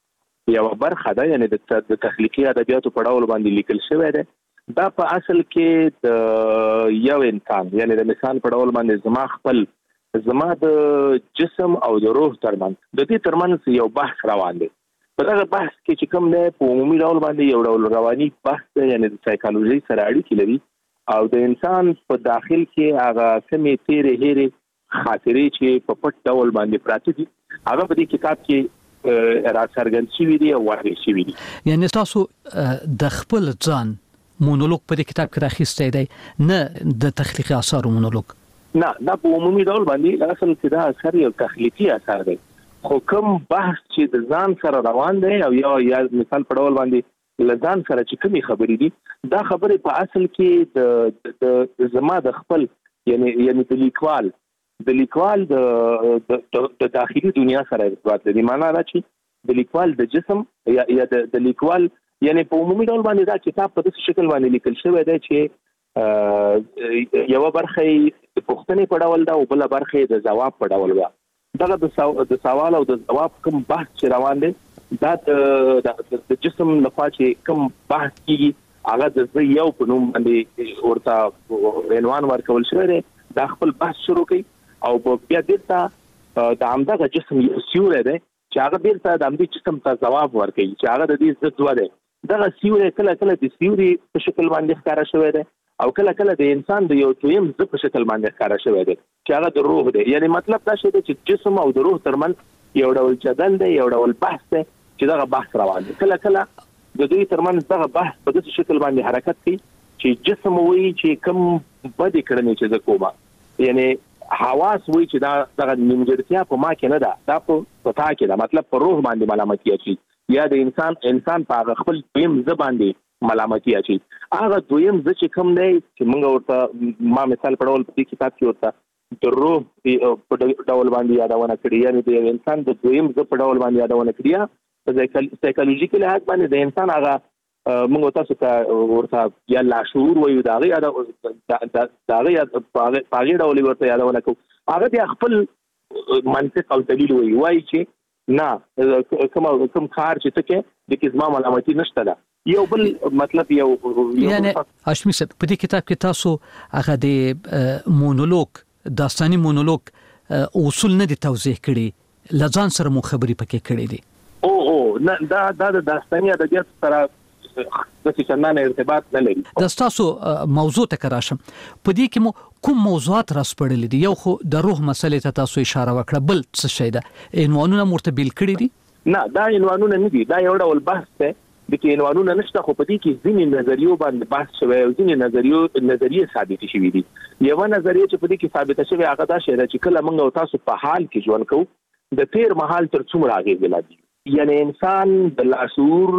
یو برخه ده، یعنی د تخلیقي ادبیاتو په ډول باندې لیکل شوی دی. دا په اصل کې د یو انسان، یعنی د مثال په ډول باندې زما خپل زما د جسم او د روح ترمنځ د دې ترمنځ یو بحث روان دی. په دغه بحث کې چې کوم دی په عمومي ډول باندې یو ډول رواني بحث دی، یعنی د سایکالوژي سره اړیکې لري او د انسان په داخل کې هغه کومې تیرې هېرې خاطرې چې په پټ ډول باندې پراته دي هغه په دې کتاب کې راڅرګند شوي دي او واضح شوي دي. یعنی تاسو د خپل ځان مونولوګ په دې کتاب کې راخیستی دی، نه د تخلیقي آثارو مونولوګ؟ نه، دا په عمومي ډول باندې اصل کې دا اثر یو تخلیقي اثر دی، خو کوم بحث چې د ځان سره روان دی او یا یا مثال په ډول باندې له ځان سره چې کومې خبرې دي دا خبرې په اصل کې د د زما د خپل یعنی یعنی د لیکوال د لیکوال د د داخلي دنیا سره ارتباط لري. معنا دا چې د لیکوال د جسم یا یا د لیکوال یعنی په عمومي ډول باندې دا کتاب په داسې شکل باندې لیکل شوی دی چې یو برخه د پوښتنې په ډول ده او بل برخه د جواب په ډول ده. دغه د سوال او د جواب کوم بحث چې روان دی دا د جسم لخوا چې کوم بحث کیږي هغه د زه یو په نوم باندې ورته عنوان ورکول شوی دی. دا خپل بحث شروع کوي او بیا بیرته د همدغه جسم یو سیوری دی چې هغه بیرته د همدې جسم ته ځواب ورکوي چې هغه د دې ضد دوه دی. دغه سیوری کله کله د سیوري په شکل باندې ښکاره شوی دی او کله کله د انسان د یو دویم زه په شکل باندې ښکاره شوی دی چې هغه د روح دی. یعنی مطلب دا شی دی چې جسم او د روح ترمنځ یو ډول جدل دی، یو ډول بحث دی چې دغه بحث روان دی. کله کله د دوی ترمنځ دغه بحث په داسې شکل باندې حرکت کوي چې جسم وایي چې کوم بدې کړنې چې زه کومه، یعنی حواس وایي چې دا دغه نیمګړتیا په ما کې نه ده، دا په تا کې ده، مطلب په روح باندې ملامتي اچي یا د انسان انسان په خپل دویم زه باندې ملامتي اچي. هغه دویم زه چې کوم دی چې موږ ورته ما مثال په ډول په دې کتاب کې ورته د روح په ډول باندې یادونه کړې، یعنی د انسان د دویم زه په ډول باندې یادونه کړې. په سایکالوژیکي لحاظ باندې د انسان هغه موږ تاسو ته ورته یا لاشعور وایو، د هغې د هغې په هغې ډول ورته یادونه کوو. هغه بیا خپل منطق او دلیل وایي وایي چې نه کوم کوم کار چې ته کې د کې زما ملامتي نشته ده. یو بل مطلب یو یعنی هاشمي صاحب په دې کتاب کې تاسو هغه د مونولوګ داستاني مونولوګ اصول نه دي توضیح کړي، لځان سره مو خبرې پکې کړې دي؟ او او نه دا دا د داستاني ادبیات سره د څنګه ارتباط نه لري. د تاسو موضوع ته کراشم په دې کې مو کوم موضوعات راسپړل دي؟ یو خو د روح مسلې ته تاسو اشاره وکړه، بل څه شي ده عنوانونه مرته بیل کړی دي؟ نه، دا عنوانونه نه دي، دا یو ډول بحث دی د کې عنوانونه نشته، خو په دې کې ځینې نظریو باندې بحث شوی او ځینې نظریو نظریې ثابت شوي دي. یو نظریه چې په دې کې ثابت شوی هغه دا شی چې کله موږ او تاسو په حال کې ژوند کوو د تیر مهال تر څومره اغېز لري، یعنی انسان د لاشعور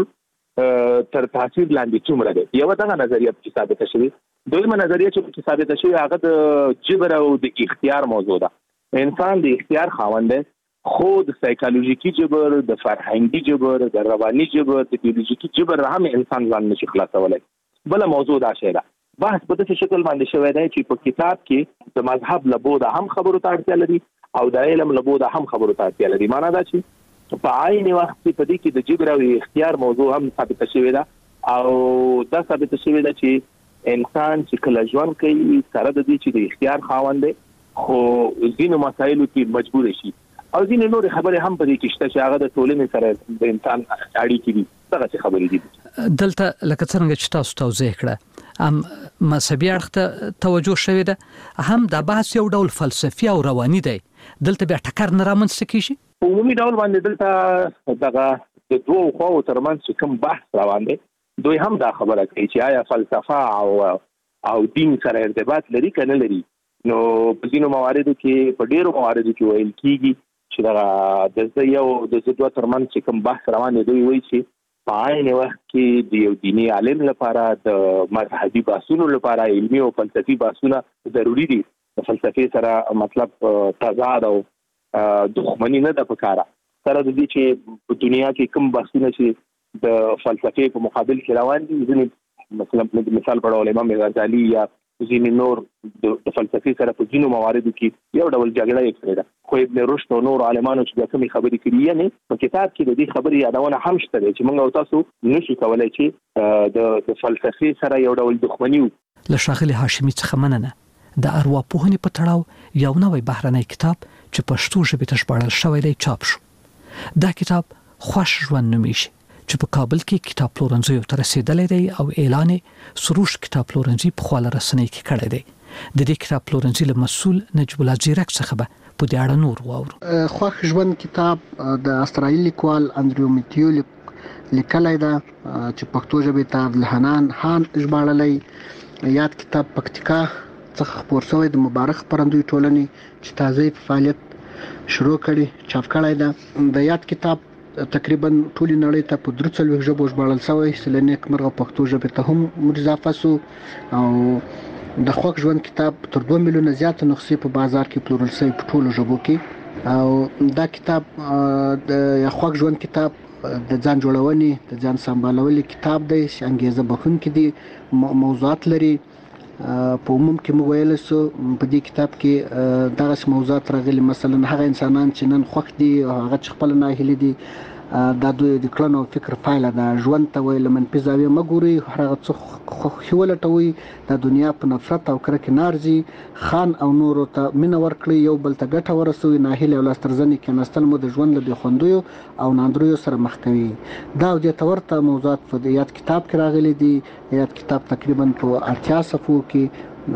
تر تاثیر لاندې څومره دی. یو دغه نظریه چې ثابت شوی. دویمه نظریه چې ثابت شوی هغه د جبر او د اختیار موضوع ده. انسان د اختیار خاوند دی، خو د سایکالوژیکي جبر، د فرهنګي جبر، د رواني جبر، د بیولوژیکي جبر هم انسان ځان نشي خلاصولای. بل موضوع دا شی ده. بحث په داسې شکل باندې شوی دی چې په کتاب کې د مذهب له بوده هم خبرو ته اړتیا لري او د علم له بوده هم خبرو ته اړتیا لري. معنا دا چې په عین وخت کې په دې کې د جبر او اختیار موضوع هم ثابت شوی ده او دا ثابت شوی ده چې انسان چې کله ژوند کوي سره د دې چې د اختیار خاوند دی، خو ځینو مسایلو کې مجبور شي او ځینې نور خبرې هم په دې کې شته چې هغه د ټولنې سره د انسان اړیکې دي. دغه څه خبرې دي. دلته لکه څنګه چې تاسو توضیح کړه هم مذهبي اړخ ته توجه شوې ده، هم دا بحث یو ډول فلسفي او رواني دی. دلته بیا ټکر نه رامنځته کیږي؟ په عمومي ډول باندې دلته دغه د دوو خواو ترمنځ چې کوم بحث روان دی دوی هم دا خبره کوي چې آیا فلسفه او او دین سره ارتباط لري که نه لري. نو په ځینو مواردو کې په ډېرو مواردو کې ویل کېږي چې دغه د یو د دوه ترمنځ چې کوم بحث روان دی دوی وایي چې په عین وخت کې د یو دیني عالم لپاره د مذهبي بحثونو لپاره علمي او فلسفي بحثونه ضروري دي. د فلسفې سره مطلب تضاد او دښمني نه ده پکاره، سره د دې چې په دنیا کې کوم بحثونه چې د فلسفې په مقابل کې روان دي، ځینې مثلا مثال په ډول امام غزالي یا ځینې نور د فلسفي سره په ځینو مواردو کې یو ډول جګړه یې کړې ده. خو ابن رشد او نور عالمانو چې کومې خبرې کړي یعنی په کتاب کې د دې خبرې یادونه هم شته چې موږ او تاسو نشو کولای چې د د فلسفي سره یو ډول دښمني له ښاغلي هاشمي څخه مننه. د ارواپوهنې په تړاو یو نوی بهرنی کتاب چې پښتو ژبې ته ژباړل شوی دی چاپ شو. دا کتاب خوش ژوند نومیږي چې په کابل کې کتاب پلورنځیو ته رسیدلی دی او اعلان سروش کتاب پلورنځي په خواله رسنۍ کې کړی دی. د دې کتاب پلورنځي له مسؤل نجیب الله زیرک څخه به په دې اړه نور واورو. خوښ ژوند کتاب د استرالي لیکوال انډریو میتیو لیکلی ده چې پښتو ژبې ته عبدالحنان خان ژباړلی. یاد کتاب پکتیکا څخه خپور شوی د مبارک خپرندوی ټولنې چې تازه فعالیت شروع کړي چاپ کړی ده. د یاد کتاب تقریبا ټولې نړۍ ته په درې څلوېښت ژبو ژباړل شوی چې له نیکمرغه پښتو ژبې ته هم اضافه شو او د خوښ ژوند کتاب تر دوه میلیونه زیات نسخې په بازار کې پلورل شوی په ټولو ژبو کې. او دا کتاب د خوښ ژوند کتاب د ځان جوړونې د ځان سمبالولو کتاب دی چې انګیزه بخښونکی دی، موضوعات لري. په عموم کې موږ ویل سو په دې کتاب کې دغه موضوعات راغلي، مثلا هغه انسانان چې نن خوښ دي او هغه چې خپل ناهیلي دي دا دوی د کړنو او فکر پایله ده. ژوند ته ویل منفي زاویه مګوري، هغه څه خوښي ولټوي، د دنیا په نفرت او کرکې نارځي، خان او نورو ته مینه ورکړي، یو بل ته ګټه ورسوي، ناهیلي او لاسترزنې کېناستل مو د ژوند له بېخوندیو او ناندریو سره مخ کوي. دا او دې ته ورته موضوعات په یاد کتاب کې راغلي دي. یاد کتاب تقریبا په اتیا صفحو کې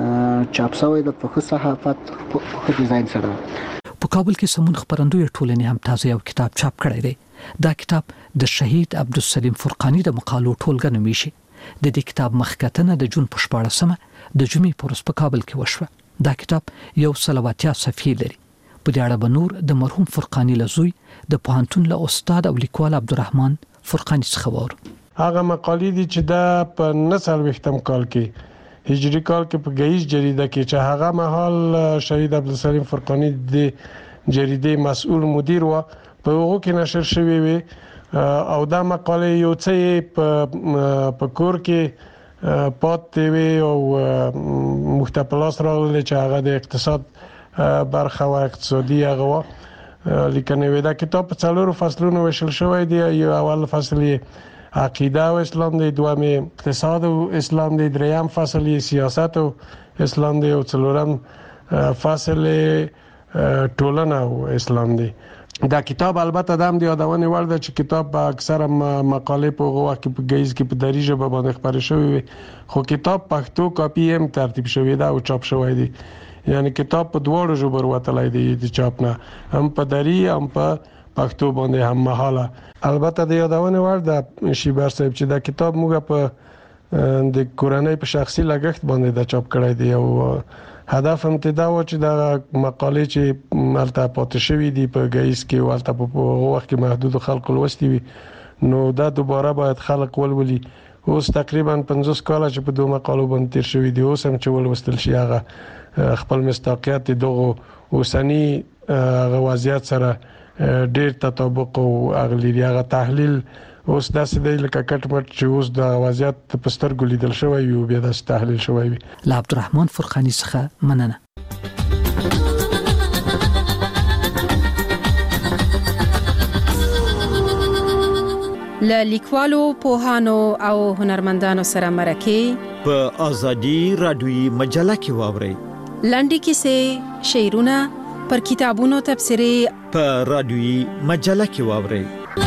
چاپ شوی د په ښه صحافت په ښه ډیزاین سره. په کابل کې سمون خپرندوی ټولنې هم تازه یو کتاب چاپ کړی دی. دا کتاب د شهید عبدالسلیم فرقانی د مقالو ټولګه نومیږي. د دې کتاب مخکتنه د جون په شپاړسمه د جمعې په ورځ په کابل کې وشوه. دا کتاب یو سل او اتیا صفحې لري. په دې اړه به نور د مرحوم فرقانی له زوی د پوهنتون له استاد او لیکوال عبدالرحمن فرقانی څخه واورو. هغه مقالې دي چې دا په نه څلوېښتم کال کې هجري کال کې په ګهیځ جریده کې چې هغه مهال شهید عبدالسلیم فرقانی د جریدې مسؤل مدیر و په هغه کې نشر شوی وي او دا مقاله یو څه په کور کې پاتې وي او مختپلاس راغلی چې هغه د اقتصاد برخه او اقتصادي هغه لیکنه وي. دا کتاب په څلورو فصلونو ویشل شوی دی. یو اول فصل عقیده او اسلام دی، دوم اقتصاد او اسلام دی، دریم فصل سیاست او اسلام دی او څلورم فصل ټولنه او اسلام دی. دا کتاب البته د هم د یادونې وړ ده چې کتاب په اکثره مقالې په هغه وخت کې په ګهیځ کې په دري ژبه باندې خپرې شوې وي، خو کتاب پښتو کاپي هم ترتیب شوی ده او چاپ شوی دی. یعنی کتاب په دواړو ژبو وروتلی دی د چاپ نه، هم په دري هم په پښتو باندې هم مهاله. البته د یادونې وړ ده شیبر صاحب چې دا کتاب موږ په د کورنۍ په شخصي لګښت باندې دا چاپ کړی دی او هدف هم ته دا و چې دا مقالې چې ملته پاتې شوې دي په ګهیځ کې ولته په وخت کې محدود خلکو لوستي وي نو دا دوباره باید خلک ولولي. اوس تقریبا پنځوس کاله چې په دوه مقالو باندې تیر شوې دي، اوس هم چې ولوستل شي هغه خپل مصداقیت دغه اوسنی وضعیت سره ډیر تطابق او اغلی هغه تحلیل اوس داسې دی لکه کټ مټ چې اوس د وضعیت په سترګو لیدل شوی وي او بیا داسې تحلیل شوی وي. له عبدالرحمن فرقانی څخه مننه. له لیکوالو، پوهانو او هنرمندانو سره مرکه په ازادي رادیوي مجله کې واورئ. لنډې کیسې، شعرونه، پر کتابونو تبصرې په رادیوي مجله کې واورئ.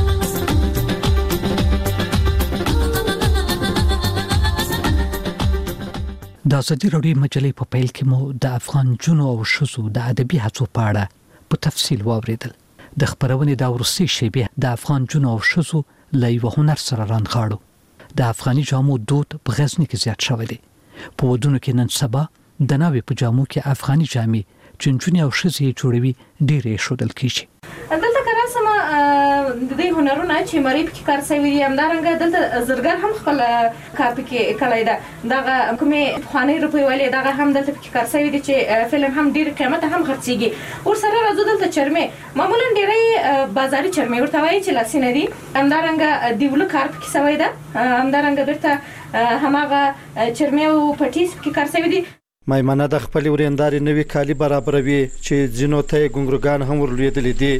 د ازادي رادیوي مجلې په پیل کې مو د افغان جنو او شذو د ادبي هڅو په اړه په تفصیل واوریدل. د خبرونې د ورسي شیبه د افغان جنو او شذو له یو هنر سره رانغاړو. د افغاني جامو دود په غزني کې زیات شوی دی. په ودونو کې نن سبا د ناوې په جامو کې افغاني جامې چنچونی او شذې جوړوي ډېرې شودل کیږي. دلته کراسم د دې هنرونه چې مری په کار سوي دي همدارنګه دلته زرګر هم خپل کار پکې کړی دا دغه کومې خواني روپی ولې دغه هم دلته پکې کار سوي دي چې فلم هم ډېر قیمت هم خرڅيږي. ور سره راځو دلته چرمه معمولا ډېرې بازاري چرمه ورته وایي چې لاسینه دي همدارنګه دیولو کار پکې سوي ده همدارنګه بیرته هماغه چرمه او پټیس پکې کار سوي دي. میمنه د خپل ورېنداري نوي کالي برابروي چې ځینو ته ګونګروګان هم ورلوېدلې دي.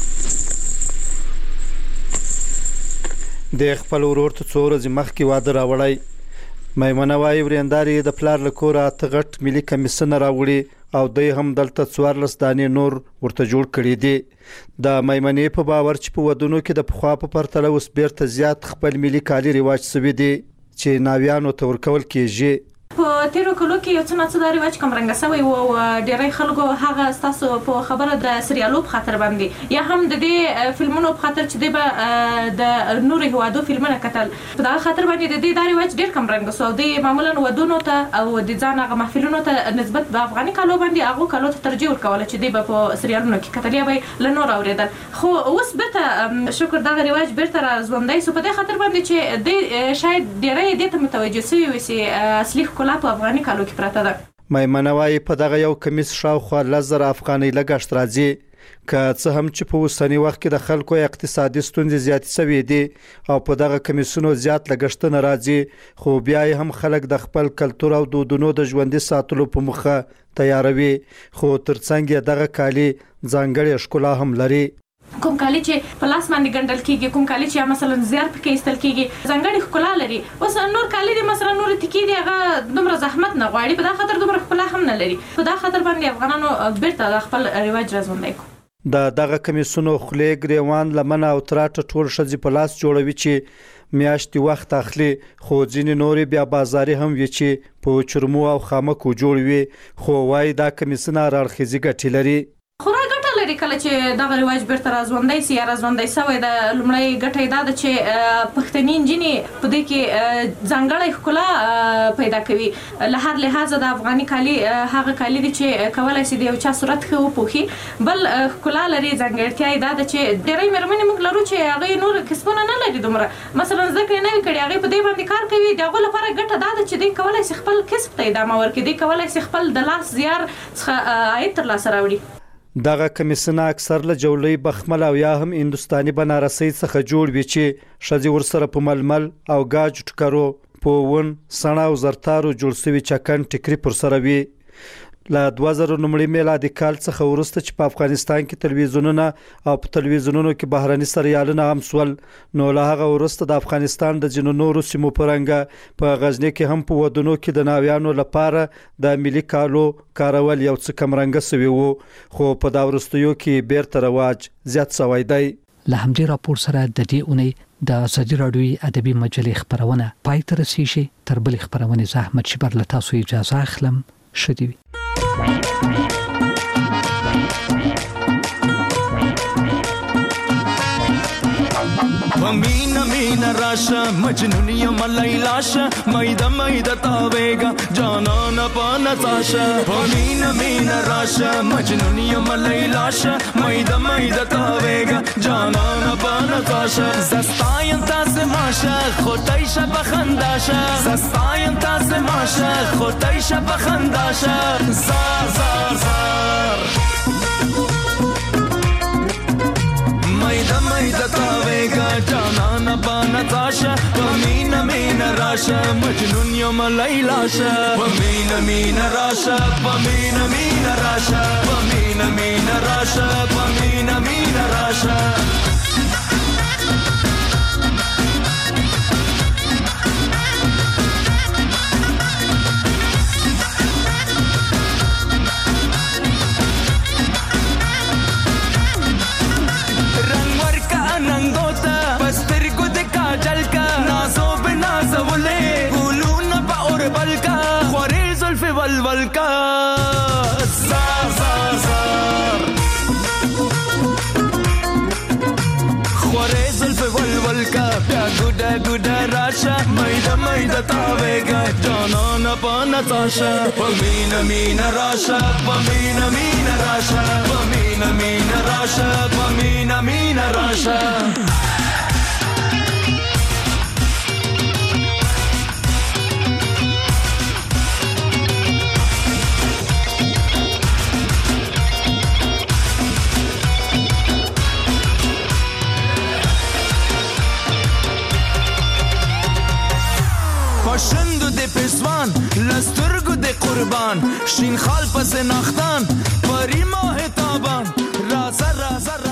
د خپل ورور ته څو ورځې مخکې واده راوړی. میمنه وایي ورېنداري د پلار له کوره اته غټ ملي کمیسونه راوړي او دوی هم دلته څوارلس دانې نور ورته جوړ کړي دي. د میمنې په باور چې په ودونو کې د پخوا په پرتله اوس بیرته زیات خپل ملي کالي رواج شوي دي چې ناویانو ته ورکول کېږي. په تیرو کلو کې یو څه نه څه دا رواج کمرنګه شوی و او ډېری خلکو هغه ستاسو په خبره د سریالو په خاطر باندې یا هم د دې فلمونو په خاطر چې دی به د نورو هیوادو فلمونه کتل په دغه خاطر باندې د دې دا رواج ډېر کمرنګه شو. دی معمولا ودونو ته او د ځان هغه محفلونو ته نسبت د افغاني کالو باندې هغه کالو ته ترجیح ورکوله چې دی به په سریالونو کې کتل یا به له نور اورېدل. خو اوس بیرته شکر دغه رواج بیرته را ژوندی شو په دې خاطر باندې چې دی شاید ډېری دې ته متوجه شوي وي چې اصلي ښکلا په افغاني کالو کې پراته ده. میمنه وایي په دغه یو کمیس شاوخوا لس زره افغانۍ لګښت راځي که څه هم چې په اوسني وخت کې د خلکو اقتصادي ستونزې زیاتې شوي دي او په دغه کمیسونو زیات لګښتونه راځي خو بیا هم خلک د خپل کلتور او دودونو د ژوندي ساتلو په موخه تیاروي. خو ترڅنګ یې دغه کالي ځانګړې ښکلا هم لري. کوم کالي چې په لاس باندې ګنډل کیږي کوم کالي چې مثلا زیار پکې ایستل کیږي ځانګړې ښکلا لري. اوس نور کالي دي مثلا نور تکي دي هغه دومره زحمت نه غواړي په دا خاطر دومره ښکلا هم نه لري. په دا خاطر باندې افغانانو بیرته خپل رواج راژوندی کړ. د دغه کمیسونو خولې ګریوان لمنه او تراټه ټول ښځې په لاس جوړوي چې میاشتې وخت اخلي خو ځینې نورې بیا بازاري هم وي چې په چرمو او خامکو جوړ وي خو وایي دا کمیسونه هراړخیزې ګټې لري. خورا ګټه لري کله چې دغه رواج بیرته راژوندی سي یا راژوندی شوی د لومړی ګټه یې دا ده چې پښتني نجونې په دې کې ځانګړې ښکلا پیدا کوي. له هر لحاظه د افغاني کالي هغه کالي دي چې کولی شي د یو چا صورت ښه وپوښي. بل ښکلا لري ځانګړتیا یې دا ده چې ډېری مېرمنې موږ لرو چې هغوی نور کسبونه نه لري دومره مثلا زده کړې نه وي کړې هغوی په دې باندې کار کوي. د هغو لپاره ګټه دا ده چې دوی کولی شي خپل کسب ته ادامه ورکړي. دوی کولی شي خپل د لاس زیار څخه عاید ترلاسه راوړي. دغه کمیسونه اکثر له جولۍ بخمل او یا هم هندوستاني بنارسۍ څخه جوړ وي چې ښځې ورسره په ململ او ګاج ټکرو په ون سڼه او زرتارو جوړ شوي چکن ټیکري پر سره وي. له دوه زره لومړي میلادي کال څخه وروسته چې په افغانستان کې تلویزیونونه او په تلویزیونونو کې بهرني سریالونه هم سول نو له هغه وروسته د افغانستان د ځینو نورو سیمو په رنګه په غزني کې هم په ودونو کې د ناویانو لپاره د ملي کالو کارول یو څه کمرنګه شوي وو خو په دا وروستیو کې بیرته رواج زیات شوی دی. له همدې راپور سره د دې اونۍ د ازادي راډیوي ادبي مجلې خبرونه پای ته رسیږي. تر بلې خبرونې زه احمد شیبر له تاسو اجازه اخلم. ښه دې وي. مینا مینا راشا مجنون یم لیلاشا میدا میدا تاویگا جانانا پانا تاشا مینا مینا راشا مجنون یم لیلاشا میدا میدا تاویگا جانانا پانا تاشا زستاین تاز ماشا خودایشا بخنداشا زستاین تاز ماشا خودایشا بخنداشا زار زار زار میدا میدا تاویگا جانانا بانا تاشا مینا مینا راشا مجنون یم لیلاشا مینا مینا راشا مینا مینا راشا مینا مینا راشا مینا مینا راشا ولول کا زار زار زار خوره زلف ولول کا بیا ګډه ګډه راشه میدا میدا تاویگا جانانا پانا تاشا مینا مینا راشه مینا مینا راشه مینا مینا راشه مینا مینا راشه پښندو د پسوان لسترګو د قربان قربان شین خال پس نختان پری ماه تابان رازا رازا